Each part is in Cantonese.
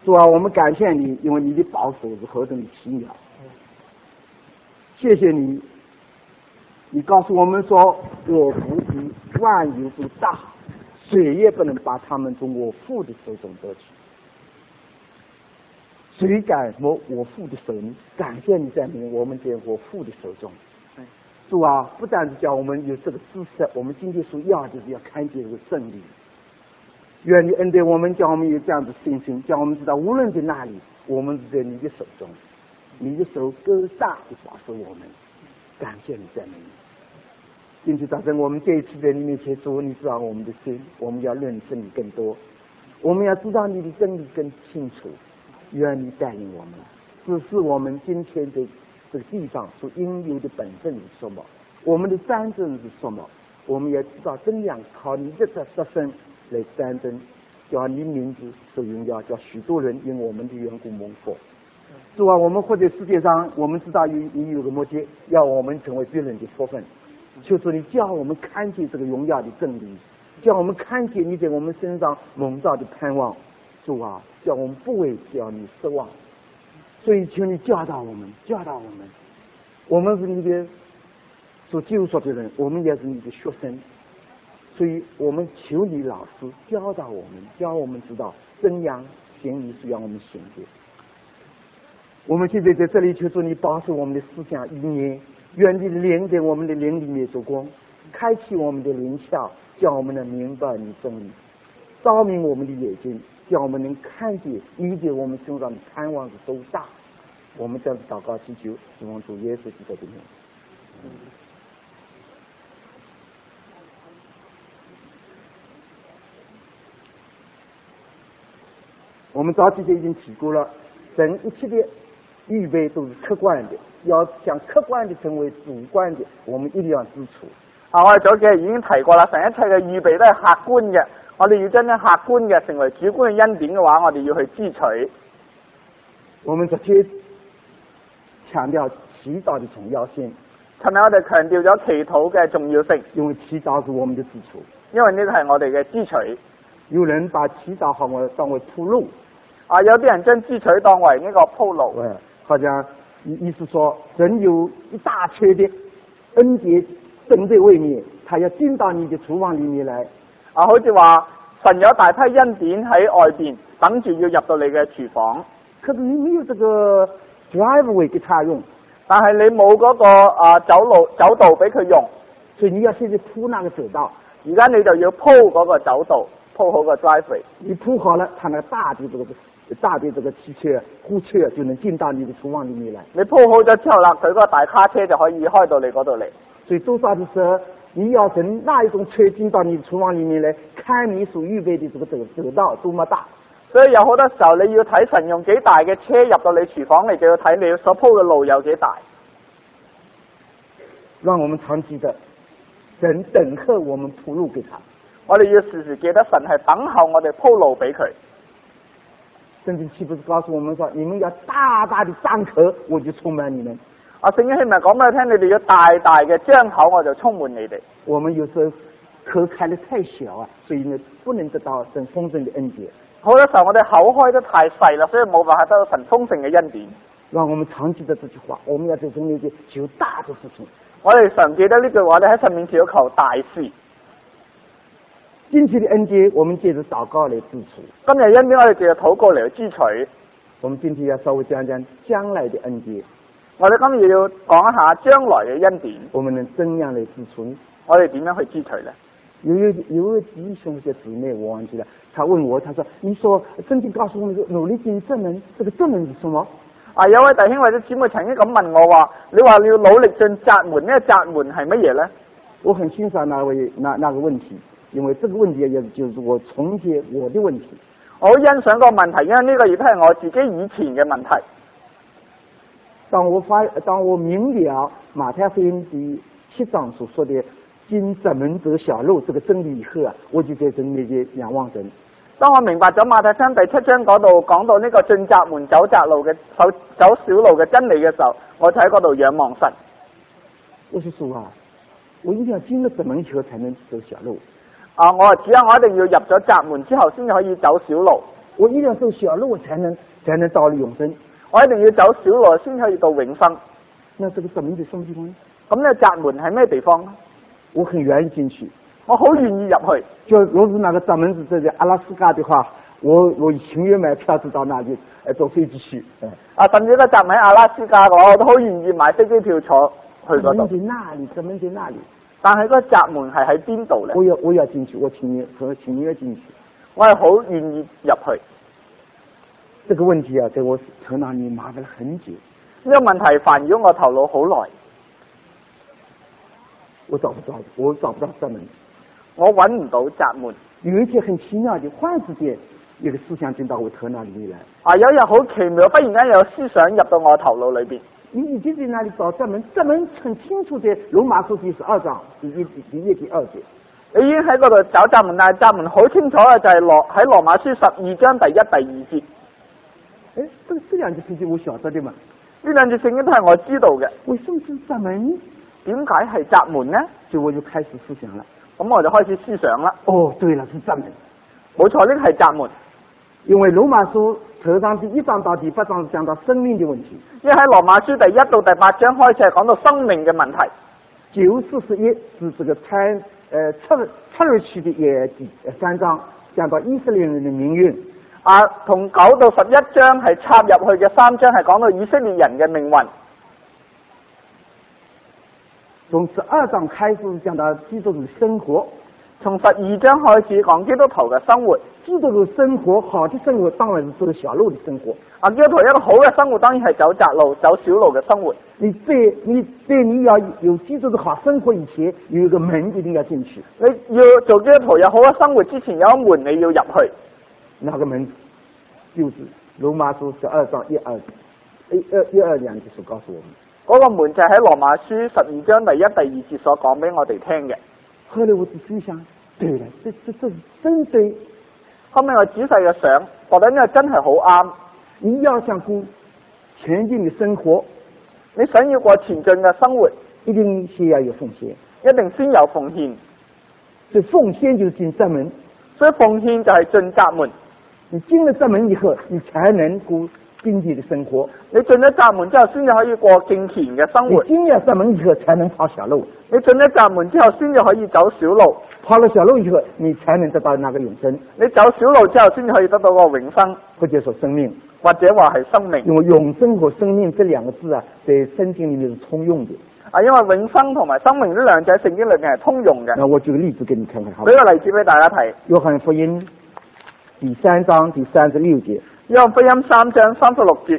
主啊，我们感谢你，因为你的保守是何等的奇妙。谢谢你，你告诉我们说，我父比万有都大，谁也不能把他们从我父的手中得取。谁敢摸我父的手呢？感谢你在我们在我父的手中。主啊，不但是叫我们有这个知识，我们今天所要的是要看见这个真理。愿你恩待我们，叫我们有这样的信心，叫我们知道无论在哪里，我们是在你的手中，你的手够大的保守我们。感谢你，赞美你。今天早晨我们这一次在你面前说，你知道我们的心，我们要认识你更多，我们要知道你的真理更清楚。愿你带领我们，指示我们今天的这个地方所应有的本分是什么，我们的战争是什么，我们也知道怎样靠你这个得胜来战争，叫你名字受荣耀，叫许多人因我们的缘故蒙福。主啊，我们活在世界上，我们知道你有个目的，要我们成为别人的福分。求主你叫我们看见这个荣耀的真理，叫我们看见你在我们身上蒙召的盼望。主啊，叫我们不为叫你失望，所以求你教导我们，教导我们。我们是你的所救赎的人，我们也是你的学生，所以我们求你老师教导我们，教我们知道怎样行你是让我们行的。我们现在在这里求主你保守我们的思想意念，愿你的灵在我们的灵里面做工，开启我们的灵窍，叫我们能明白你真理，照明我们的眼睛，叫我们能看见你在我们身上的盼望是多大。我们这样祷告祈求，希望主耶稣基督的名。我们早期就已经提过了，人一切的预备都是客观的，要想客观的成为主觀的，我們一定要知足。 我哋早嘅已經提過啦，成一切嘅預備都係客觀嘅，我哋要將呢客觀嘅成為主觀嘅恩典嘅話，我哋要去支取。 我們昨天強調祈禱的重要性， 尋日我哋強調咗祈禱嘅重要性， 因為祈禱是我們的支柱， 因為呢個係我哋嘅支取。 有人把祈禱當為鋪路， 有啲人將支取當為呢個鋪路。 好像意思說人有一大缺的恩典等在外面，他要進到你的廚房裏面來。 好似話神有大批恩典喺外邊等住要入到你嘅廚房， 可是你沒有這個 driveway 給他用， 但係你冇嗰個走道俾佢用， 所以你要現在鋪那個走道。 而家你就要鋪嗰個走道，鋪好個 driveway。 你鋪好了，他那大的這個汽車貨車就能進到你的廚房裏面來。 你鋪好咗之後啦，佢嗰個大卡車就可以開到你嗰度嚟。 所以多少的時候，你要等那一種車進到你的廚房裏面來，看你所預備的這個走道多麼大。 所以有好多時候你要睇神用幾大嘅車入到你廚房，你就要睇你所鋪嘅路有幾大。 讓我們常記得，神等候我們鋪路給他。 我哋要時時記得神係等候我哋鋪路俾佢。 聖經豈不是告訴我們說，你們要大大的張口，我就充滿你們。 聖經係咪講俾你聽，你哋要大大嘅張口，我就充滿你哋。 我們有時候口開得太小啊，所以呢不能得到神豐盛的恩典。 好多時候我哋口開得太細啦，所以冇辦法得到神豐盛嘅恩典。 讓我們常記得這句話，我們要在神面前求大的事情。 我哋常記得呢句話，你喺神面前要求大事。 今天的恩典，我們借着禱告來支取。 今日恩典，我哋借着禱告嚟支取。 我們今天要稍微講講將來的恩典。 我哋今日要講一下將來嘅恩典。 我們能怎樣來支取？ 我哋點樣去支取呢？ 有位弟兄嘅姊妹，我忘記了，他問我，他說：你說聖經告訴我們說努力進正門，這個正門是什麼？ 有位弟兄或者姊妹曾經咁問我話：你話你要努力進窄門，呢個窄門係乜嘢呢？ 我很欣賞那個問題。因為這個問題也就是我重結我的問題， 我好欣賞個問題，因為呢個亦都係我自己以前嘅問題。 當我明了馬太福音第7章所說的進窄門走小路這個真理以後啊，我就在神面前仰望神。 當我明白咗馬太福音第7章嗰度講到呢個進窄門走窄路嘅走小路嘅真理嘅時候，我就喺嗰度仰望神。 我是說啊，我一定要進了窄門以後才能走小路。 我一定要入咗窄門之後先至可以走小路。 我一定要走小路才能到了永生。 我一定要走小路先可以到永生。 那这个闸門在什麼地方呢？ 咁呢閘門係咩地方呢？ 我很願意進去， 我好願意入去。 就如果那個閘門是在阿拉斯加的話，我情願買票子到那裡坐飛機去。 甚至個閘喺阿拉斯加嘅話，我都好願意買飛機票坐去嗰度。 閘門在那裡。 但係個閘門係喺邊度咧？ 我要進去，我情願進去。 我係好願意入去。 這個問題啊，在我頭腦裡麻煩了很久。 呢個問題煩擾我頭腦好耐。 我找不到閘門， 我揾唔到閘門。 有一天很奇妙的，忽然之間一個思想進到我頭腦裡來。 有一日好奇妙，忽然間有思想入到我頭腦裏邊。 你已經在那裡找閘門，閘門很清楚在羅馬書第12章第1節第2節。 你已經喺嗰度找閘門，但係閘門好清楚嘅就係喺羅馬書12章第1、第2節。 這兩節聖經我曉得的嘛？ 呢兩節聖經都係我知道嘅。 為什麼是閘門？ 點解係閘門呢？ 所以我就開始思想了。 咁我就開始思想啦。 對了，是閘門。 冇錯，呢個係閘門。因為羅馬書頭章第1章到第8章講到生命的問題。 因為喺羅馬書第1到第8章開始係講到生命嘅問題。 9、41是這個出埃及的3章講到以色列人的命運。 同9到11章係插入去嘅3章係講到以色列人嘅命運。 從12章開始講到基督徒的生活， 從12章開始講基督徒嘅生活。 基督徒生活，好的生活當然是走小路的生活。 基督徒一個好嘅生活當然係走窄路、走小路嘅生活。 你要有基督徒好生活以前，有一個門一定要進去。 你要做基督徒有好嘅生活之前，有一門你要入去。 那個門就是羅馬書12章1、2兩節所告訴我們。 嗰個門就係喺羅馬書12章第1、第2節所講俾我哋聽嘅。 後來我仔細想，對了，這真對。 後面我仔細嘅想，覺得呢個真係好啱。 你要想過前進嘅生活， 你想要過前進嘅生活， 一定先要有奉獻， 一定先有奉獻。 所以奉獻就是進閘門， 所以奉獻就係進閘門。 你進了閘門以後，你才能過經濟的生活。 你進咗閘門之後，先至可以過敬虔嘅生活。 你進了閘門以後，才能跑小路。 你進咗閘門之後，先至可以走小路。 跑了小路以後，你才能得到那個永生。 你走小路之後，先至可以得到個永生， 或者說生命， 或者話係生命。 因為永生和生命這兩個字啊，在聖經裡面是通用的。 因為永生同埋生命呢兩者喺聖經裏面係通用嘅。 那我舉個例子給你看看，好。 舉個例子俾大家睇。 約翰福音第3章第36節。 約翰福音3章36節。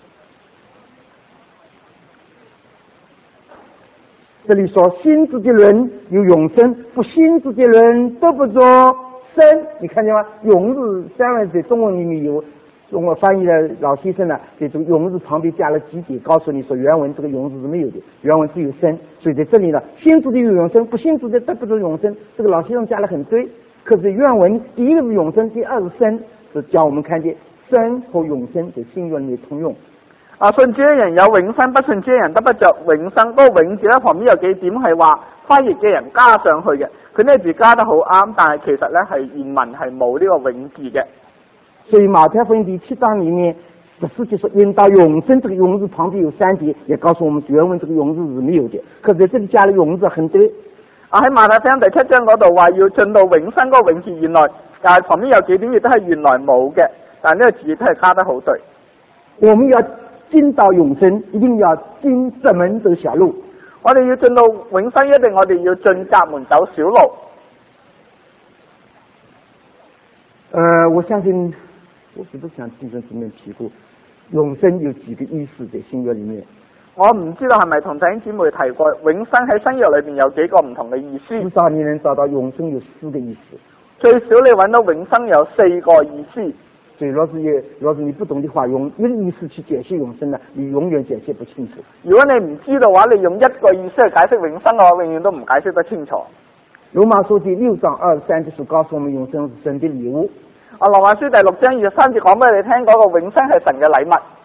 這裡說信主的人有永生，不信主的人得不着生。你看見嗎？永字當然在中文裡面有，中文翻譯的老先生呢，在這個永字旁邊加了幾點，告訴你說原文這個永字是沒有的，原文只有生。所以在這裡呢，信主的有永生，不信主的得不着永生。這個老先生加了很對，可是原文第一個是永生，第二是生，是叫我們看見生和永生在新約裡面通用。 信主嘅人有永生，不信主嘅人得不着永生。嗰個永字咧旁邊有幾點係話翻譯嘅人加上去嘅，佢呢個字加得好啱，但係其實咧係原文係冇呢個永字嘅。 所以馬太福音第7章裡面14節說引到永生，這個永字旁邊有3點，也告訴我們原文這個永字是沒有的，可是在這裡加了永字很對。 喺馬太福音第7章嗰度話要進到永生嗰個永字，原來但係旁邊有幾點亦都係原來冇嘅，但係呢個字亦都係加得好對。 我們要進到永生，一定要進閘門走小路。 我哋要進到永生，一定我哋要進閘門走小路。 我相信，我不是想弟兄姊妹提過，永生有幾個意思在新約裡面。 我唔知道係咪同弟兄姊妹提過，永生喺新約裏邊有幾個唔同嘅意思。 至少你能找到永生有4個意思。 最少你揾到永生有4個意思。 所以，若是你不懂的話，用一個意思去解釋永生呢，你永遠解釋不清楚。 如果你唔知道嘅話，你用一個意思去解釋永生嘅話，永遠都唔解釋得清楚。 羅馬書第6章23節告訴我們，永生是神的禮物。 羅馬書第6章23節講俾你聽，嗰個永生係神嘅禮物。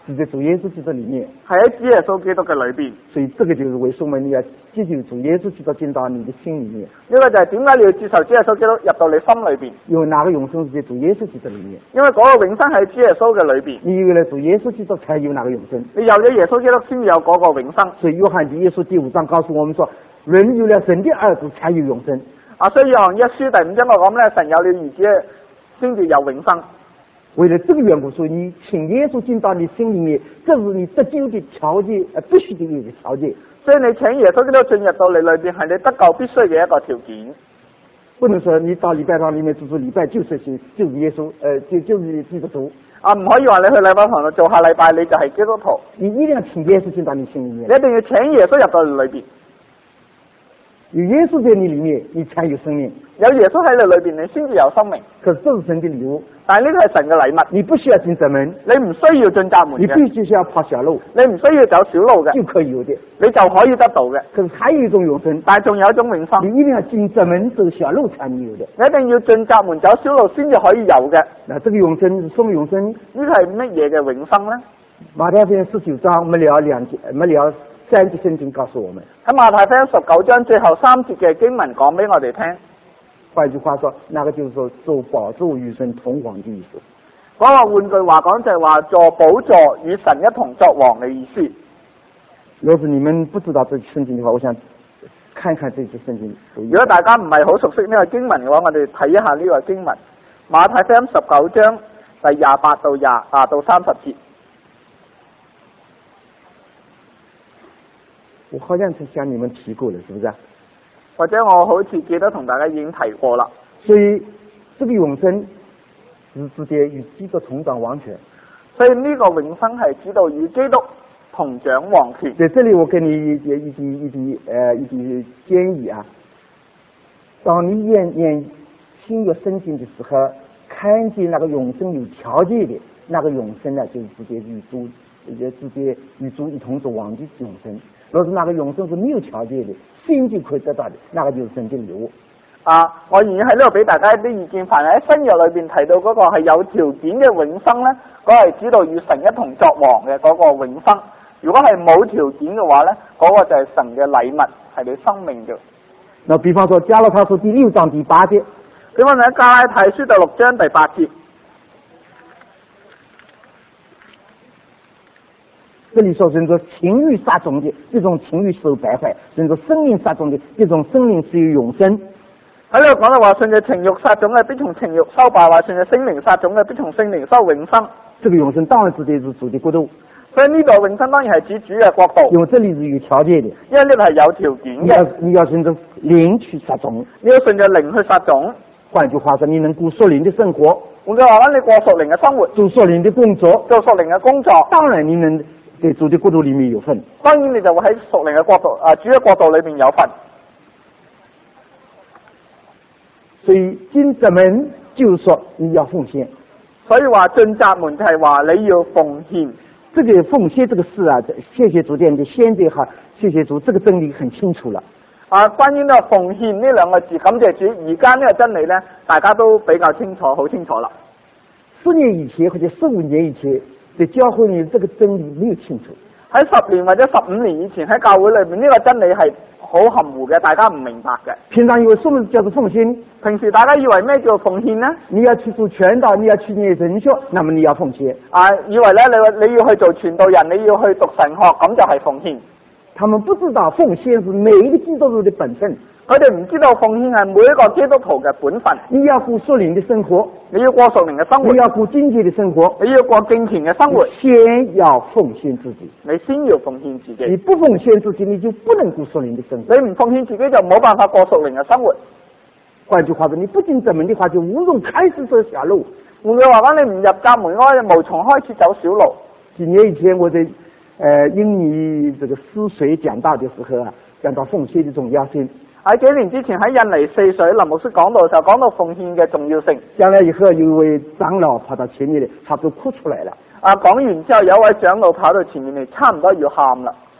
是在主耶穌基督裏面， 係喺主耶穌基督嘅裏邊。 所以這個就是為什麼你要接受主耶穌基督進到你的心裏面。 呢個就係點解你要接受主耶穌基督入到你心裏邊？ 因為那個永生是在主耶穌基督裏面， 因為嗰個永生喺主耶穌嘅裏邊。 你有了主耶穌基督才有那個永生。 你有咗耶穌基督先有嗰個永生。 所以約翰一書第5章告訴我們說，人有了神的兒子才有永生。 所以約翰一書第5章我講咧，神有了兒子先至有永生。 為了這個緣故，所以你請耶穌進到你心裏面，這是你得救的條件，必須的一個條件。 所以你請耶穌基督進入到你裏邊，係你得救必須嘅一個條件。 不能說你到禮拜堂裏面做禮拜就是耶穌，就是基督徒。 唔可以話你去禮拜堂度做下禮拜你就係基督徒。 你一定要請耶穌進到你心裏面， 你一定要請耶穌入到你裏邊。 有耶穌在你裏面，你才有生命。 有耶穌喺你裏邊，你先至有生命。 可是這是神的禮物， 但係呢個係神嘅禮物， 你不需要進窄門， 你唔需要進窄門你嘅， 必須是要跑小路， 你唔需要走小路嘅， 就可以有的， 你就可以得到嘅。 可是還有一種永生， 但係仲有一種永生， 你一定要進窄門走小路才能有的。 你一定要進窄門走小路先至可以有嘅。 那這個永生是什麼永生？ 呢個係乜嘢嘅永生咧？ 馬太福音19章末了3節聖經告訴我們， 喺馬太福音19章最後3節嘅經文講俾我哋聽。 換句話說，那個就是說做寶座與神同王的意思。 嗰個換句話講就係話坐寶座與神一同作王嘅意思。 若是你們不知道這聖經的話，我想看看這些聖經。 如果大家唔係好熟悉呢個經文嘅話，我哋睇一下呢個經文，馬太福音19章第28到30節。 我好像是向你們提過了，是不是？ 或者我好似記得同大家已經提過啦。 所以這個永生是直接與基督同掌王權。 所以呢個永生係指到與基督同掌王權。 在這裡我給你一點建議啊，當你念新約聖經的時候，看見那個永生有條件的，那個永生呢，就是直接與主一同作王的永生。若是那個永生是沒有條件的，心就可以得到的，那個就是神的禮物。 我願意喺呢度俾大家一啲意見。凡係喺新約裏邊提到嗰個係有條件嘅永生咧，嗰係指到與神一同作王嘅嗰個永生。如果係冇條件嘅話咧，嗰個就係神嘅禮物，係你生命嘅。 那比方說加拉太書第6章第8節， 比方喺加拉太書第6章第8節。 這裡說人說情欲撒種的，這種情欲受敗壞；人說生命撒種的，這種生命是有永生。 喺呢度講到話，順着情欲撒種嘅，必從情欲收敗壞；順着聖靈撒種嘅，必從聖靈收永生。 這個永生當然指的是主的國度。 所以呢度永生當然係指主嘅國度。 因為這裡是有條件的， 因為呢度係有條件嘅。 你要順着靈去撒種， 你要順着靈去撒種。 換句話說，你能過屬靈的生活。 換句話講，你過屬靈嘅生活， 做屬靈的工作， 做屬靈嘅工作， 當然你能在主的國度裏面有份。 當然你就會喺屬靈嘅國度主嘅國度裏面有份。 所以進窄門就是說你要奉獻。 所以話進窄門就係話你要奉獻。 這個奉獻這個事啊，謝謝主殿的先知哈，謝謝主，這個真理很清楚了。 關於呢個奉獻呢兩個字，感謝主，而家呢個真理呢，大家都比較清楚，好清楚啦。 10年以前或者15年以前，在教會裏這個真理沒有清楚。 喺10年或者15年以前喺教會裏面呢個真理係好含糊嘅，大家唔明白嘅。 平常以為什麼叫做奉獻？ 平時大家以為咩叫奉獻呢？ 你要去做傳道，你要去念神學，那麼你要奉獻。 以為咧你要去做傳道人，你要去讀神學，咁就係奉獻。 他們不知道奉獻是每一個基督徒的本分。 佢哋唔知道奉獻係每一個基督徒嘅本分。 你要過屬靈的生活， 你要過屬靈嘅生活， 你要過敬虔的生活， 你要過敬虔嘅生活， 先要奉獻自己。 你先要奉獻自己。 你不奉獻自己，你就不能過屬靈的生活。 你唔奉獻自己就冇辦法過屬靈嘅生活。 換句話說，你不進窄門的話，就無從開始走小路。 換句話講，你唔入家門開，無從開始走小路。 幾年以前我在英語這個4水講道的時候啊，講到奉獻的重要性。 喺幾年之前喺印尼4水林牧師講道嘅時候，講到奉獻嘅重要性。 講了以後，有一位長老跑到前面嚟，差不多哭出來了。 講完之後，有一位長老跑到前面嚟，差唔多要喊啦。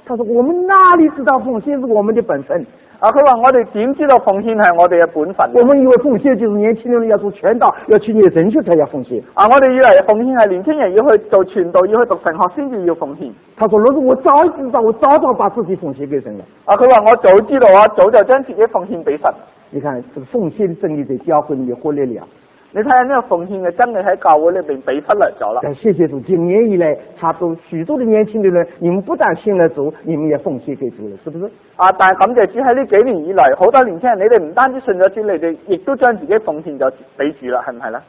他说我们哪里知道奉献是我们的本分？ 佢話我哋點知道奉獻係我哋嘅本分？ 我們以為奉獻就是年輕人要做傳道，要去念神學才要奉獻。 我哋以為奉獻係年輕人要去做傳道，要去讀神學先至要奉獻。 他說：若是我早知道，我早把自己奉獻給神了。 佢話我早知道，我早就將自己奉獻俾神。 你看，這個奉獻的真理在教會裏面忽略了。 你睇下呢個奉獻嘅真理喺教會裏邊被忽略咗啦。 但謝謝主，今年以來，差不多許多的年輕的人，你們不但信了主，你們也奉獻給主了，是不是？ 但係感謝主喺呢幾年以來，好多年輕人，你哋唔單止信咗主，你哋亦都將自己奉獻咗俾主啦，係唔係咧？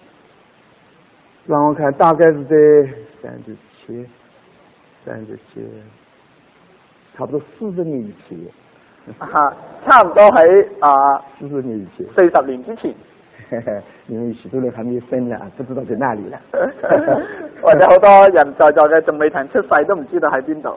讓我看，大概是在37，差不多40年以前。 差唔多喺 40年以前 ，40年之前。 因為許多人還沒生呢，不知道在哪裡了。 或者好多人在座嘅仲未曾出世，都唔知道喺邊度。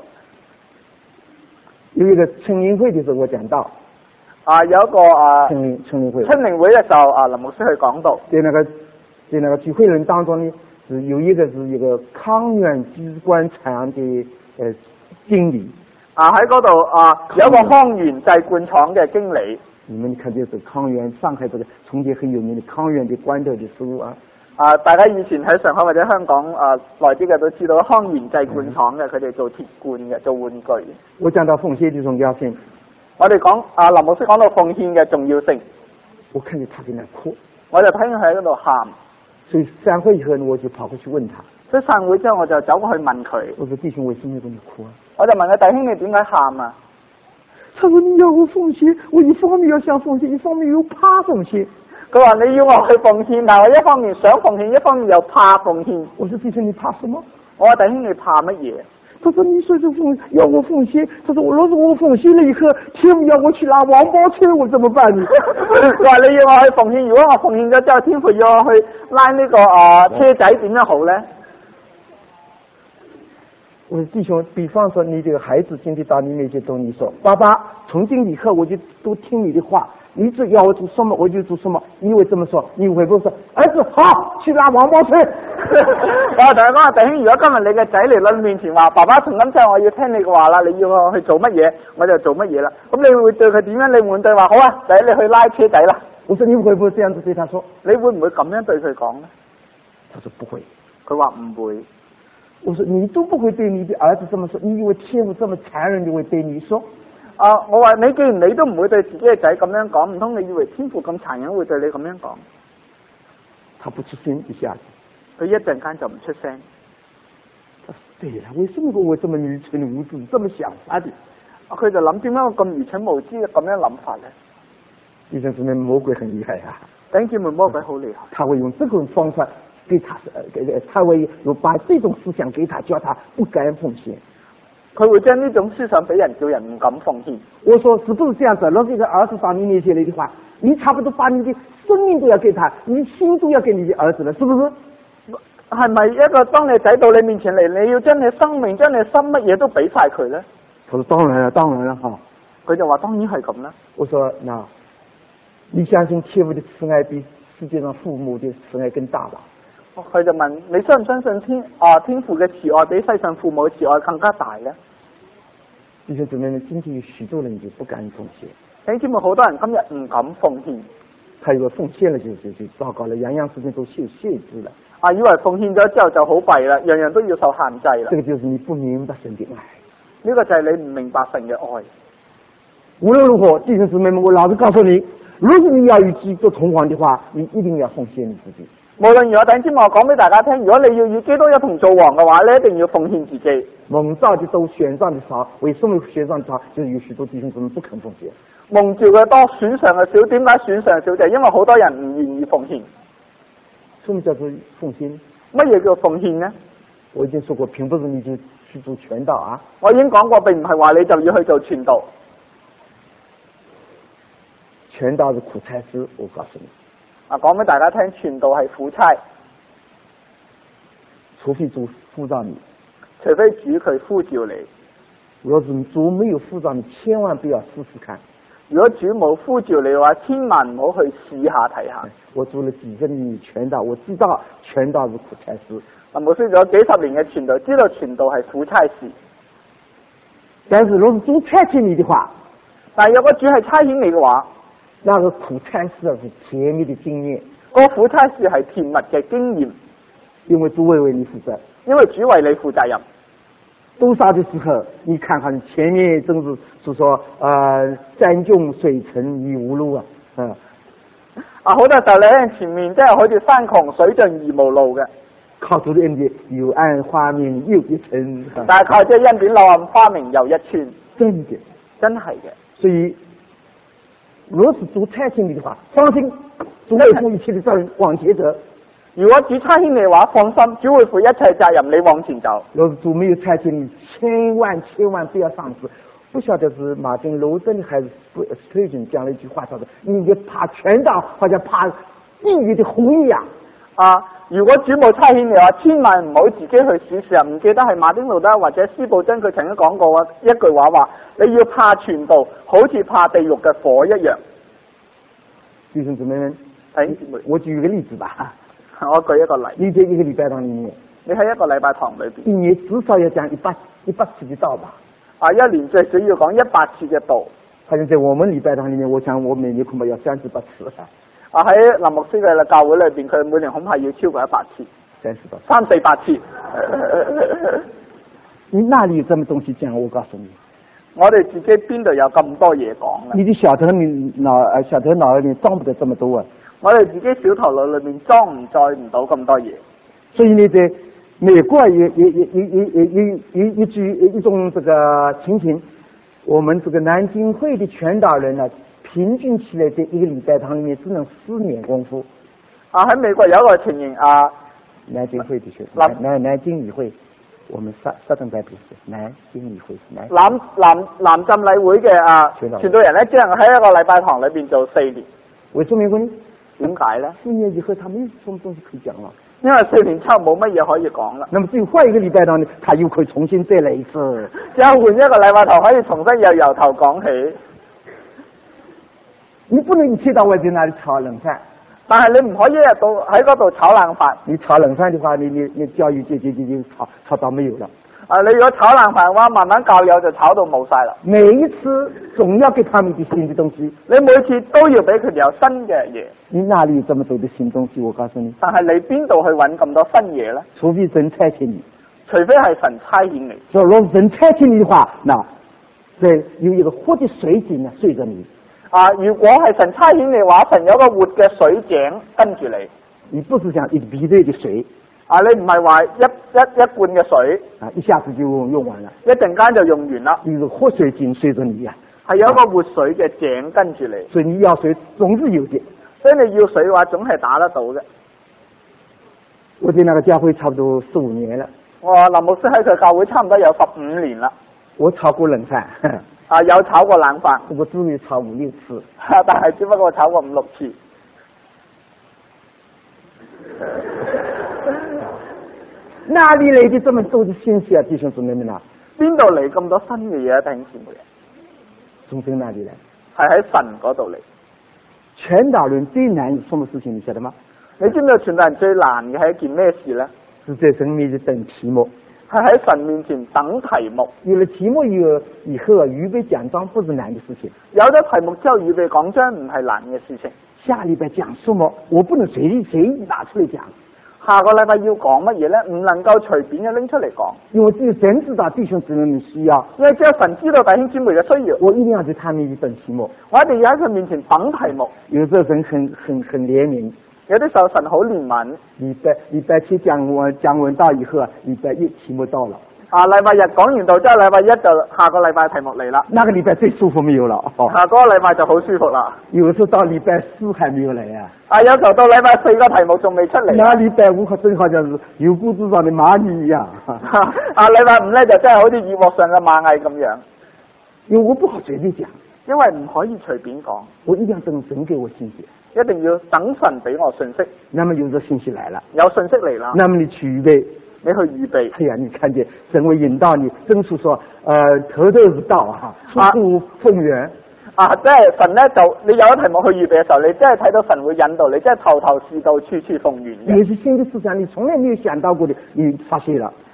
有一個春靈會的時候，我講到有一個春靈會嘅時候，林牧師去講到， 在那個聚會人當中呢，是有一個康源機關廠的經理。 喺嗰度有一個康源製罐廠嘅經理。 你們看這是康源，上海這個重慶很有名的康源的罐頭的書啊。 大家以前喺上海或者香港耐啲嘅都知道康源製罐廠嘅，佢哋做鐵罐嘅，做玩具。 我講到奉獻的重要性， 我哋講林牧師講到奉獻嘅重要性， 我看見他在那哭， 我就睇佢喺嗰度喊。 所以散會以後呢，我就跑過去問他。 所以散會之後，我就走過去問佢。 我說弟兄，為什麼在那哭啊？ 我就問佢，弟兄，你點解喊啊？ 他說你要我奉獻，我一方面要想奉獻，一方面又怕奉獻。 佢話你要我去奉獻，但我一方面想奉獻，一方面又怕奉獻。 我說弟兄，你怕什麼？ 我話弟兄，你怕乜嘢？ 他說你說這要我奉獻，他說若是我奉獻了以後，天父要我去拉王寶車，我怎麼辦呢？ 佢話你要我去奉獻，如果我奉獻咗之後，天父要我去拉呢個車仔，點樣好呢？ 我說弟兄，比方說你這個孩子今天到你面前對你說，爸爸，從今以後我就都聽你的話，你只要我做什麼我就做什麼。你會這麼說？你會不會說兒子好去拉王寶車？ 我同佢講話，弟兄，如果今日你嘅仔嚟到你面前話，爸爸從今之後我要聽你嘅話啦，你要我去做乜嘢我就做乜嘢啦。咁你會對佢點樣？你會對話好啊，仔你去拉車仔啦。 我說你會不會這樣子對他說？ 你會唔會咁樣對佢講呢？ 他說不會。 佢話唔會。 我說你都不會對你的兒子這麼說，你以為天父這麼殘忍地會對你說？ 我話你既然你都唔會對自己嘅仔咁樣講，唔通你以為天父咁殘忍會對你咁樣講？ 他不出聲一下子， 佢一陣間就唔出聲。 他說對了，為什麼我這麼愚蠢無知，這麼想法的？ 佢就諗點解我咁愚蠢無知嘅咁樣諗法呢？ 弟兄姊妹，魔鬼很厲害啊！ 弟兄姊妹，魔鬼好厲害， 他會用這種方法給他會有把這種思想給他，叫他不敢奉獻。 佢會將呢種思想俾人，叫人唔敢奉獻。 我說是不是這樣子？若是一個兒子到你面前來的話，你差不多把你的生命都要給他，你心都要給你的兒子了，是不是？ 係咪一個當你仔到你面前嚟，你要將你生命、將你心乜嘢都俾晒佢咧？ 他說當然了，當然了哈。 佢就話當然係咁啦。 我說那你相信天父的慈愛比世界上父母的慈愛更大吧？ 佢就問你相唔相信天父嘅慈愛比世上父母嘅慈愛更加大咧？ 弟兄姊妹們，今天有許多人就不敢奉獻。 弟兄姊妹，好多人今日唔敢奉獻， 他以為奉獻了就糟糕了，樣樣事情都受限制了。 以為奉獻咗之後就好弊啦，樣樣都要受限制啦。 這個就是你不明白神的愛， 呢個就係你唔明白神嘅愛。 無論如何，弟兄姊妹們，我老實告訴你，如果你要與基督同王的話，你一定要奉獻你自己。 無論如何，弟兄姊妹，我講俾大家聽，如果你要與基督一同做王嘅話，你一定要奉獻自己。 蒙召的多，選上的少，為什麼選上的少？就是有許多弟兄姊妹不肯奉獻。 蒙召嘅多，選上嘅少，點解選上少？就係因為好多人唔願意奉獻。 什麼叫做奉獻？ 乜嘢叫奉獻呢？ 我已經說過，並不是你就去做傳道啊。 我已經講過，並唔係話你就要去做傳道。 傳道是苦差事，我告訴你。 講俾大家聽，傳道係苦差， 除非主呼召你， 除非主佢呼召你。 若是主沒有呼召你，千萬不要試試看。 如果主冇呼召你嘅話，千萬唔好去試下睇下。 我做了幾十年傳道，我知道傳道是苦差事。 牧師做咗幾十年嘅傳道，知道傳道係苦差事。 但是如果主差遣你的話， 但係如果主係差遣你嘅話， 那個苦差事是甜蜜的經驗， 個苦差事係甜蜜嘅經驗， 因為主會為你負責。 因為主為你負責任。 多少的時候，你看看前面真是說山窮水盡疑無路啊， 好多時候咧，前面真係好似山窮水盡而無路嘅， 靠主的恩典，柳暗花明又一村。 但係靠這恩典，柳暗花明又一村， 真嘅， 真係嘅。 所以，如果是主差遣你的話，放心，主會負一切的責任往前走。 如果主差遣你嘅話，放心，主會負一切責任，你往前走。 如果主沒有差遣你，千萬不要喪志。不曉得是馬丁路德還是推薦講了一句話，叫做你就怕傳道，好像怕地獄的火一樣。 如果主冇差遣你嘅話，千萬唔好自己去試試啊！唔記得係馬丁路德或者司布真佢曾經講過一句話，你要怕傳道，好似怕地獄嘅火一樣。 弟兄姊妹們，我舉一個例子吧。 我舉一個例， 你在一個禮拜堂裏面， 你喺一個禮拜堂裏邊， 一年至少要講100次的道吧？ 一年最少要講100次嘅道。 好像在我們禮拜堂裏面，我想我每年恐怕要38次。 喺林牧師嘅教會裏邊，佢每年恐怕要超過100次，300-400次。 你哪裏有這麼東西講？我告訴你， 我哋自己邊度有咁多嘢講啊？ 你的小頭腦裏面裝不得這麼多啊！ 我哋自己小頭腦裏面載唔到咁多嘢。 所以呢，在美國有一種這個情形，我們這個南京會的傳道人呢，平均起來在一個禮拜堂裏面只能4年功夫。 喺美國有一個情形南京會的南京議會，我們Southern Baptist南京議會南浸禮會嘅傳道人咧，只能喺一個禮拜堂裏邊做4年。 為什麼呢？ 點解咧 ？4年以後，他沒有什麼東西可以講了。 因為4年之後冇乜嘢可以講啦。 那麼至於換一個禮拜堂呢，他又可以重新再來一次。 之後換一個禮拜堂可以重新又由頭講起。 你不能一天到晚在那裡炒冷飯， 但係你唔可以一日到喺嗰度炒冷飯。 你炒冷飯的話，你教育就炒到沒有了。 你如果炒冷飯嘅話，慢慢教友就炒到冇晒啦。 每一次總要給他們啲新的東西， 你每次都要俾佢哋有新嘅嘢。 你哪裡有這麼多的新東西？我告訴你。 但係你邊度去揾咁多新嘢咧？ 除非神差遣你， 除非係神差遣你。 所以如果神差遣你的話，那有一個活的水井呢，隨着你。 如果係神差遣你嘅話，神有個活嘅水井跟住你。 你不是講一筆對的水。 你唔係話一罐嘅水一下子就用完了， 一陣間就用完啦。 有個活水井隨着你係有一個活水嘅井跟住你。 所以你要水總是有的， 所以你要水嘅話，總係打得到嘅。 我在那個教會差不多15年了。 林牧師喺佢教會差唔多有15年啦。 我炒過冷飯， 有炒過冷飯， 我只有炒5-6次， 但係只不過炒過5-6次。 哪裡來的這麼多的信息啊，弟兄姊妹們啊？ 邊度嚟咁多新嘅嘢啊，弟兄姊妹？ 從神哪裡來？ 係喺神嗰度嚟。 傳道人最難什麼事情你曉得嗎？ 你知唔知道傳道人最難嘅係一件咩事咧？ 是在神面前等題目。 係喺神面前等題目。有了題目以後預備講章不是難的事情。 有咗題目之後預備講章唔係難嘅事情。 下禮拜講什麼？我不能隨意拿出嚟講。 下個禮拜要講乜嘢咧？唔能夠隨便嘅拎出嚟講。 因為只有神知道弟兄姊妹們需要， 因為只有神知道弟兄姊妹嘅需要。 我一定要在他面前等題目， 我一定要喺佢面前等題目。 有時候神很憐憫， 有啲時候神好憐憫。 禮拜七講完道以後禮拜一題目到了。 禮拜日講完道之後，禮拜一就下個禮拜題目嚟啦。 那個禮拜最舒服沒有了。 下個禮拜就好舒服啦。 有時候到禮拜4還沒有來啊。 有時候到禮拜4個題目仲未出嚟。 那禮拜5真好像是有骨子上的螞蟻一樣。 禮拜5咧就真係好似羽毛上嘅螞蟻咁樣。 因為我不好隨便講， 因為唔可以隨便講， 我一定要等神給我信息， 一定要等神俾我信息。 那麼有這信息來了， 有信息嚟啦， 那麼你去預備。 你去預備， 哎呀，你看見神會引導你，正處說，頭頭是道出處奉源即係神咧就你有咗題目去預備嘅時候，你真係睇到神會引導你，即係頭頭是道，處處奉源嘅。 有些新的思想你從來沒有想到過的，你發現了。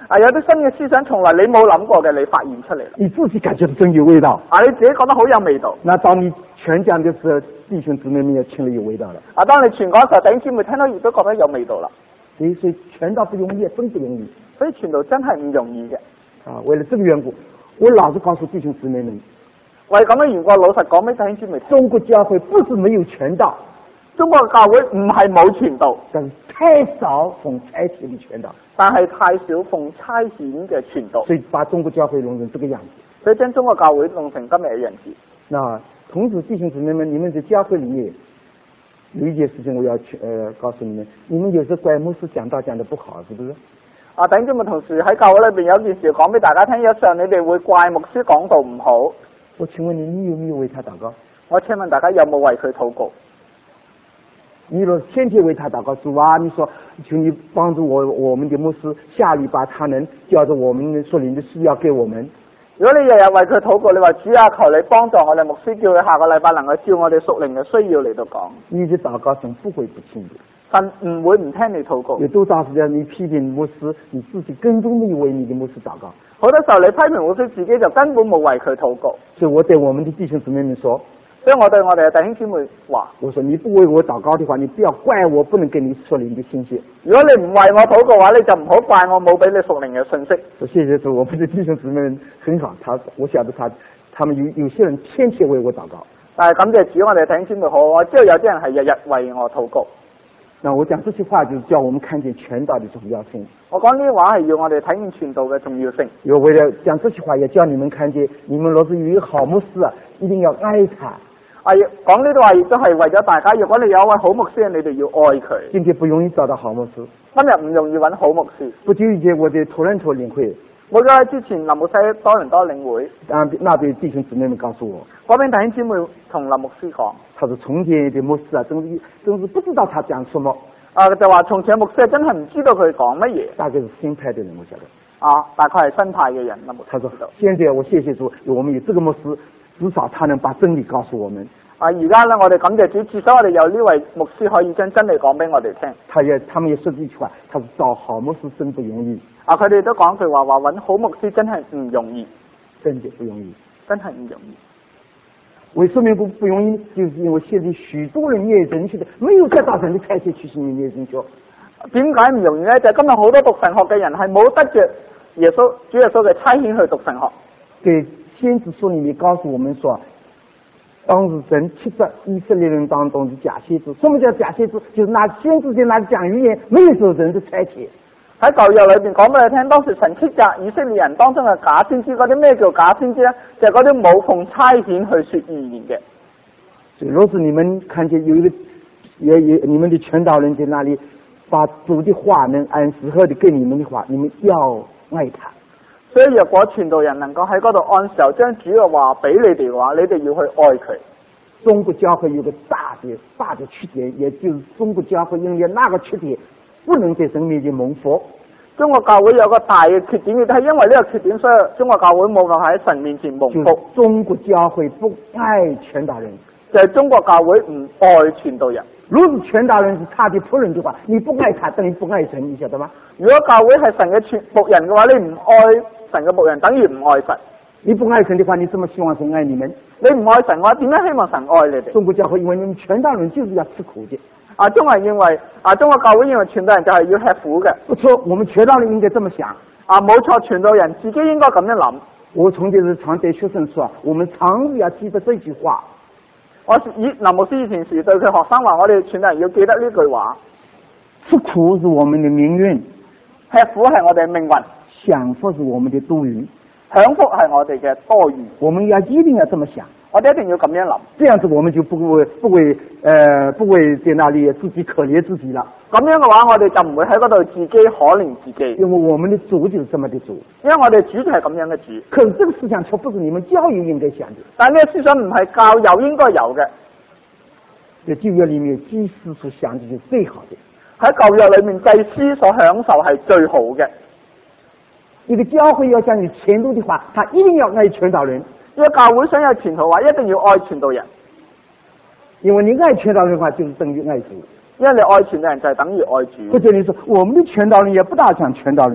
有啲新嘅思想從來你冇諗過嘅，你發現出嚟啦。 你自己感覺真有味道。 你自己覺得好有味道。 那當你傳講的時候，弟兄姊妹們也聽了有味道了。 當你傳講嘅時候，弟兄姊妹聽到亦都覺得有味道啦。 所以傳道不容易，真不容易。 所以傳道真係唔容易嘅。 為了這個緣故，我老實告訴弟兄姊妹們， 為咁嘅緣故，老實講俾弟兄姊妹聽， 中國教會不是沒有傳道， 中國嘅教會唔係冇傳道， 但是太少奉差遣的傳道， 但係太少奉差遣嘅傳道， 所以把中國教會弄成這個樣子， 所以將中國教會弄成今日嘅樣子。 那同時弟兄姊妹們，你們在教會裏面有一件事情我要告訴你們，你們有時候怪牧師講道講得不好，是不是？ 弟兄姊妹同時喺教會裏邊有件事講俾大家聽，有時候你哋會怪牧師講道唔好。 我請問你有沒有為他禱告？ 我請問大家有冇為佢禱告？ 你若天天為他禱告，主啊，你說求你幫助我們的牧師，下禮拜他能叫着我們屬靈的需要給我們。 如果你日日為佢禱告，你話主啊，求你幫助我哋牧師，叫佢下個禮拜能夠照我哋屬靈嘅需要嚟到講。 你的禱告神不會不聽的， 神唔會唔聽你禱告。 有多少時間你批評牧師，你自己根本沒有為你的牧師禱告。 好多時候你批評牧師，自己就根本冇為佢禱告。 所以我對我們的弟兄姊妹們說， 所以我對我哋嘅弟兄姊妹話， 我說你不為我禱告的話，你不要怪我不能給你屬靈的信息。 如果你唔為我禱告嘅話，你就唔好怪我冇俾你屬靈嘅信息。 說謝謝主，我們的弟兄姊妹們很好，我曉得他們有些人天天為我禱告。 但係感謝主，我哋弟兄姊妹好，我知道有啲人係日日為我禱告。 那我講這些話就是叫我們看見傳道的重要性。 我講呢啲話係要我哋睇見傳道嘅重要性。 因為為了講這些話，也叫你們看見，你們若是有一個好牧師啊，一定要愛他。 講呢啲話亦都係為咗大家，如果你有一位好牧師，你哋要愛佢。 今天不容易找到好牧師， 今日唔容易揾好牧師。 不久以前我在多倫多領會， 我喺之前林牧師喺多倫多領會， 那邊弟兄姊妹們告訴我， 嗰邊弟兄姊妹同林牧師講， 他說從前的牧師啊，真是不知道他講什麼。 就話從前牧師真係唔知道佢講乜嘢。 大概是新派的人，我曉得。 大概係新派嘅人。 他說現在我謝謝主，我們有這個牧師，至少他能把真理告訴我們。 而家呢，我哋感謝主，至少我哋有呢位牧師可以將真理講俾我哋聽。 他們也說這句話，他說找好牧師真不容易。 佢哋都講句話揾好牧師真係唔容易， 真的不容易， 真係唔容易。 為什麼不容易？就是因為現在許多人念神學的，沒有得到神的差遣去行念神學。 點解唔容易呢？就係今日好多讀神學嘅人係冇得着主耶穌嘅差遣去讀神學。 對，先知書裏面告訴我們說，當時神斥責以色列人當中的假先知。什麼叫假先知？就是拿先知拿講語言，沒有受神的差遣。 喺舊約裏邊講俾你聽，當時神斥責以色列人當中嘅假先知。嗰啲咩叫假先知呢？就係嗰啲冇奉差遣去說預言嘅。 所以若是你們看見有一個你們的傳道人在那裏把主的話能按時候的給你們的話，你們要愛他。 所以若果傳道人能夠喺嗰度按時候將主嘅話俾你哋嘅話，你哋要去愛佢。 中國教會有個大的缺點，也就是中國教會因為那個缺點不能在神面前蒙福。 中國教會有個大嘅缺點，亦都係因為呢個缺點，所以中國教會冇辦法喺神面前蒙福。 中國教會不愛傳道人， 就係中國教會唔愛傳道人。 如果傳道人是他的僕人的話，你不愛他等於不愛神，你曉得嗎？ 如果教會係神嘅僕人嘅話，你唔愛神嘅僕人，等於唔愛神。 你不愛神的話，你怎麼希望神愛你們？ 你唔愛神嘅話，點樣希望神愛你哋？ 中國教會因為你們傳道人就是要吃苦的。 中國教會認為傳道人就係要吃苦嘅。 不錯，我們傳道人應該這麼想。 冇錯，傳道人自己應該咁樣諗。 我從前常對學生說，我們常日要記得這句話。 林牧師以前時對佢學生話，我哋傳道人要記得呢句話。 吃苦是我們的命運， 吃苦係我哋嘅命運， 享福是我們的多餘， 享福係我哋嘅多餘。 我們一定要這麼想， 我哋一定要咁樣諗， 這樣子我們就不會在那裏自己可憐自己了。 咁樣嘅話，我哋就唔會喺嗰度自己可憐自己， 因為我們的主就是這麼的主， 因為我哋主就係咁樣嘅主。 可是這個思想卻不是你們教育應該想的， 但係呢個思想唔係教友應該有嘅。 在舊約裏面，祭司所想的就是最好的。 喺舊約裏面，祭司所享受係最好嘅。 一個教會要想有前途的話，他一定要愛傳道人。 一個教會想有前途嘅話，一定要愛傳道人。 因為你愛傳道人的話，就是等於愛主。 因為你愛傳道人就係等於愛主。 或者你說我們的傳道人也不大像傳道人的。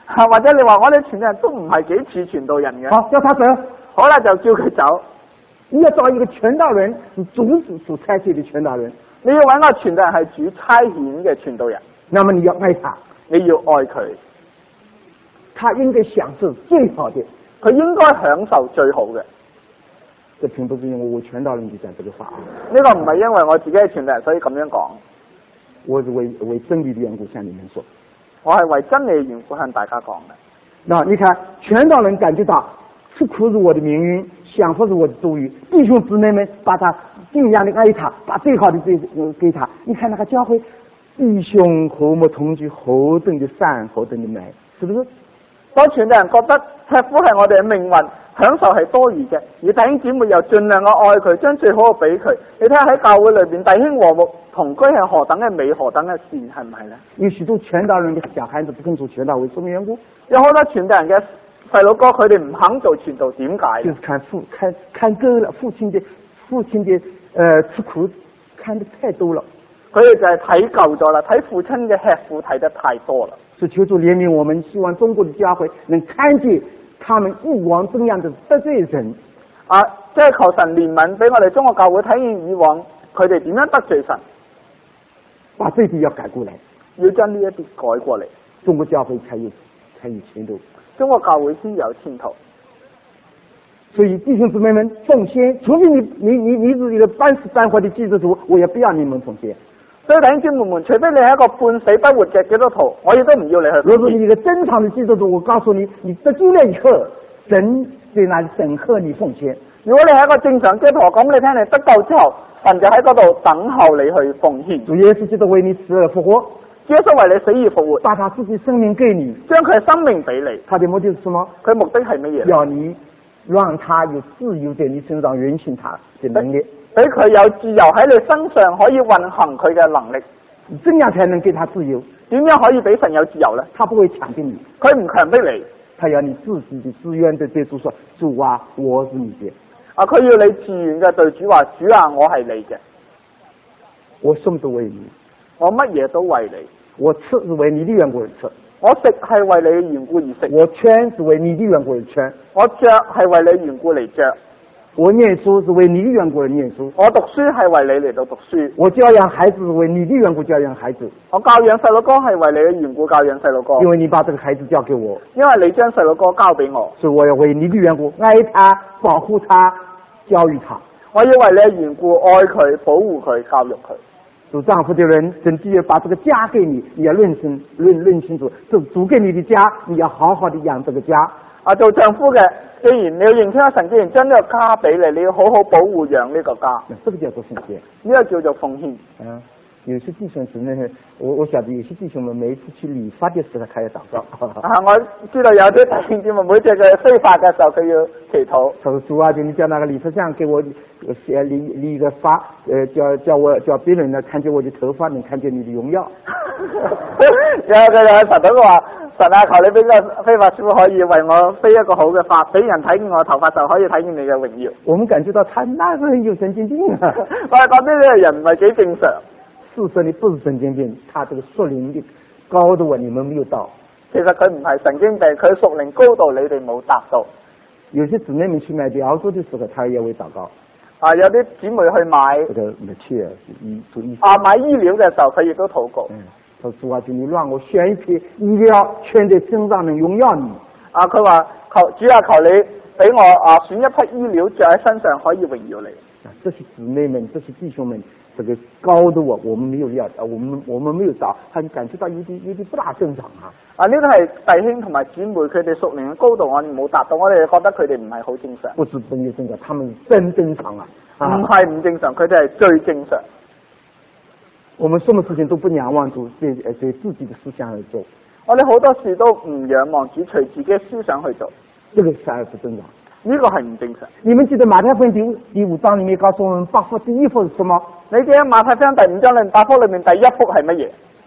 或者你話我哋傳道人都唔係幾似傳道人嘅。 好，叫他走。 好啦，就叫佢走。 你要找一個傳道人，是主所差遣的傳道人。 你要揾個傳道人係主差遣嘅傳道人， 那麼你要愛他， 你要愛佢， 他應該享受最好的， 佢應該享受最好嘅。 這並不是因為我傳道人就講這個話啊， 呢個唔係因為我自己係傳道人所以咁樣講， 我是為真理的緣故向你們說， 我係為真理嘅緣故向大家講嘅。 那你看傳道人感覺到吃苦是我的命運，享福是我的度日，弟兄姊妹們把他盡量的愛他，把最好的給他。你看那個教會弟兄和睦同居，何等的善，何等的美，是不是？ 當傳道人覺得吃苦係我哋嘅命運，享受係多餘嘅，而弟兄姊妹又盡量嘅愛佢，將最好嘅俾佢。你睇下喺教會裏邊，弟兄和睦同居係何等嘅美，何等嘅善，係唔係咧？ 有許多傳道人的小孩子不肯做傳道為什麼緣故？ 有好多傳道人嘅細佬哥，佢哋唔肯做傳道，點解？ 就是看夠了父親的吃苦看得太多了， 佢哋就係睇夠咗啦，睇父親嘅吃苦睇得太多啦。 所以求主憐憫我們，希望中國的教會能看見他們以往怎樣的得罪人啊！即係求神憐憫，俾我哋中國教會睇見以往佢哋點樣得罪神， 把這啲要改過來， 要將呢一啲改過嚟， 中國教會才有前途， 中國教會先有前途。 所以弟兄姊妹們奉獻，除非你是一個半死半活的基督徒，我也不要你們奉獻。 所以弟兄姊妹們，除非你係一個半死不活嘅基督徒，我亦都唔要你去奉獻。 如果你一個正常的基督徒，我告訴你，你得救了以後，神在那裡等候你奉獻。 如果你係一個正常基督徒，咁你聽你得救之後，神就喺嗰度等候你去奉獻。 主耶穌基督為你死而復活， 耶穌為你死而復活， 把他自己生命給你， 將佢嘅生命俾你。 他的目的是什麼？ 佢目的係乜嘢？ 要你讓他有自由在你身上運行他的能力， 俾佢有自由喺你身上可以運行佢嘅能力。 怎樣才能給他自由？ 點樣可以俾神有自由呢？ 他不會強迫你， 佢唔強迫你， 他要你自己的自願的對主說：主啊，我是你的。 啊，佢要你自願嘅對主話：主啊，我係你嘅， 我什麼都為你， 我乜嘢都為你。 我吃是為你的緣故而吃， 我食係為你嘅緣故而食， 我穿是為你的緣故而穿， 我着係為你緣故嚟着， 我念書是為你的緣故而念書， 我讀書係為你嚟到讀書， 我教養孩子是為你的緣故教養孩子， 我教養細路哥係為你嘅緣故教養細路哥， 因為你把這個孩子交給我， 因為你將細路哥交俾我， 所以我要為你的緣故愛他、保護他、教育他。 我要為你嘅緣故愛佢、保護佢、教育佢。 做丈夫的人，神既要把這個家給你，你要論清楚，這主給你的家，你要好好的養這個家。 啊，做丈夫嘅，既然你要認清下神，既然將呢個家俾你，你要好好保護養呢個家。 這個叫做奉獻， 呢個叫做奉獻。 啊，有些弟兄姊妹，我曉得有些弟兄們每一次去理髮的時候，他要禱告。 啊，我知道有啲弟兄姊妹每次佢飛髮嘅時候，佢要祈禱。 他說：主啊，你叫那個理髮匠給我理一個髮，叫別人呢看見我的頭髮，能看見你的榮耀。 有個神都話：神啊，求你俾個飛髮師傅可以為我飛一個好嘅髮，俾人睇見我頭髮就可以睇見你嘅榮耀。 我們感覺到他那個人有神經病啊！ 我係覺得呢個人唔係幾正常。 事實上你不是神經病，他這個屬靈的高度啊，你們沒有到。 其實佢唔係神經病，佢屬靈高度你哋冇達到。 有些姊妹們去買療術的時候，他也會禱告。 啊，有啲姊妹去買這個醫買醫療嘅時候，佢亦都禱告。 他說：主啊，求你讓我選一批醫療，全在身上能榮耀你。 啊，佢話主啊，求你俾我選一批醫療着喺身上可以榮耀你。 這些姊妹們，這些弟兄們，這個高度啊，我們沒有要，我們沒有到，他感覺到有點不大正常啊。 啊，呢個係弟兄同埋姊妹佢哋屬靈嘅高度，我哋冇達到，我哋覺得佢哋唔係好正常。 不是真正常，他們真正常啊！ 唔係唔正常，佢哋係最正常。 我們什麼事情都不仰望主，對自己的思想而做。 我哋好多事都唔仰望主，隨自己嘅思想去做。 這個才不正常。 呢個係唔正常。 你們記得馬太福音第5章裏面告訴我們8福第一福是什麼？ 你記得馬太福音第5章裏8福裏面第一福係乜嘢？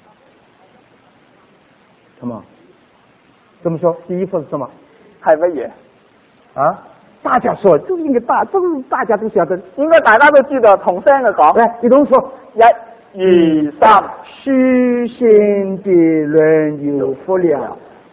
什麼？怎麼說？第一福是什麼？ 係乜嘢？ 啊？大家說，這是應該這是大家都曉得， 應該大家都知道，同聲嘅講。 來，一同說 ，1、2、3， 虛心的人有福了，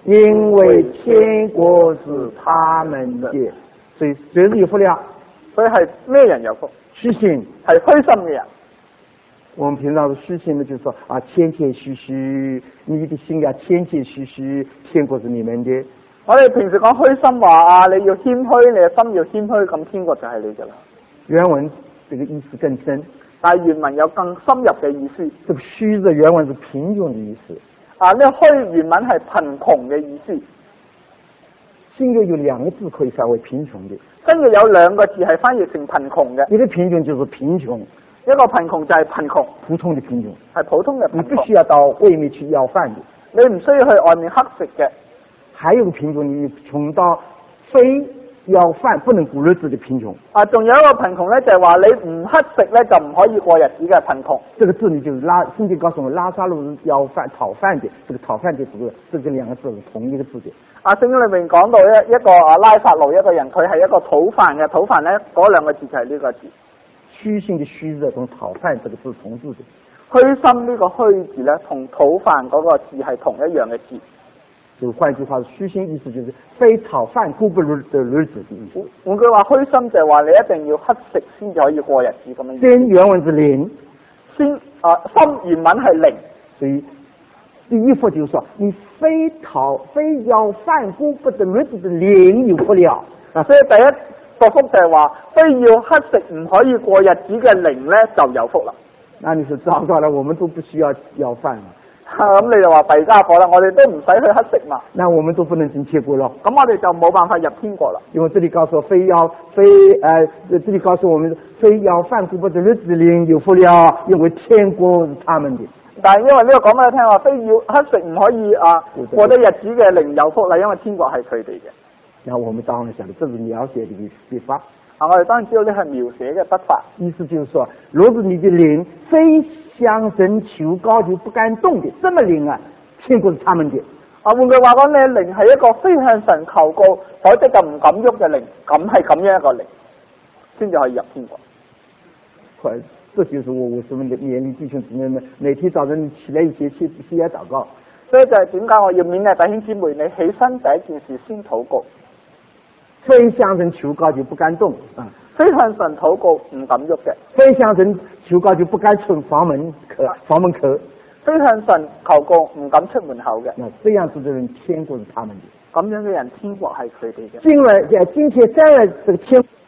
因为天國是他們的。所以誰是有福了？ 所以係咩人有福？ 虛心， 係虛心嘅人。 我們平常的虛心呢，就是說啊，謙謙虛虛，你的心要謙謙虛虛，天國是你們的。 我哋平時講虛心話啊，你要謙虛，你嘅心要謙虛，咁天國就係你噶啦。 原文這個意思更深， 但係原文有更深入嘅意思。 這個虛的原文是貧窮的意思。 啊，呢個虛原文係貧窮嘅意思。 新約有兩個字可以翻為貧窮的。 新約有兩個字係翻譯成貧窮嘅。 一個貧窮就是貧窮， 一個貧窮就係貧窮， 普通的貧窮， 係普通嘅貧窮。 你不需要到外面去要飯的， 你唔需要去外面乞食嘅。 還有個貧窮，你窮到非要飯不能過日子的貧窮。 啊，仲有一個貧窮咧，就係話你唔乞食咧就唔可以過日子嘅貧窮。 這個字呢，就是聖經告訴我們，拉撒路是要飯討飯的，這個討飯的字，這個兩個字是同一個字的。 啊，聖經裏面講到一個拉撒路一個人，佢係一個討飯嘅，討飯咧嗰兩個字就係呢個字。 虛心的虛字同討飯這個字同字的。 虛心呢個虛字咧，同討飯嗰個字係同一樣嘅字。 就換句話，虛心意思就是非討飯過不了的日子的意思。 換句話，虛心就係話你一定要乞食先至可以過日子咁樣。 先原文是零， 心原文係零， 所以第一福就是說，你非要飯過不得日子的零有福了啊。 所以第一個福就係話，非要乞食唔可以過日子嘅零咧就有福啦。 那你是糟糕了，我們都不需要飯了。 咁你就話弊家伙啦，我哋都唔使去乞食嘛。 那我們都不能進天國了。 咁我哋就冇辦法入天國啦。 因為這裡告訴我，這裡告訴我們，非要飯過不得日子零有福了，因為天國是他們的。 但係因為呢個講俾你聽話，非要乞食唔可以過得日子嘅零有福啦，因為天國係佢哋嘅。 然後我們當然曉得，這是描寫的筆法。 我哋當然知道呢係描寫嘅筆法。 意思就是說，如果你的靈非向神求告就不敢動的，這麼靈啊，天國是他們的。 換句話講，你靈係一個非向神求告，否則就唔敢喐嘅靈，咁係咁樣一個靈，先至可以入天國。 這就是我為什麼勉勵弟兄姊妹們，每天早晨起來以前先禱告。 所以就係點解我要勉勵弟兄姊妹，你起身第一件事先禱告。 非向神求告就不敢動啊， 非向神禱告唔敢喐嘅， 非向神求告就不敢出房門口， 非向神求告唔敢出門口嘅。 那這樣子的人，天國是他們的。 咁樣嘅人，天國係佢哋嘅。 今天將來這個天。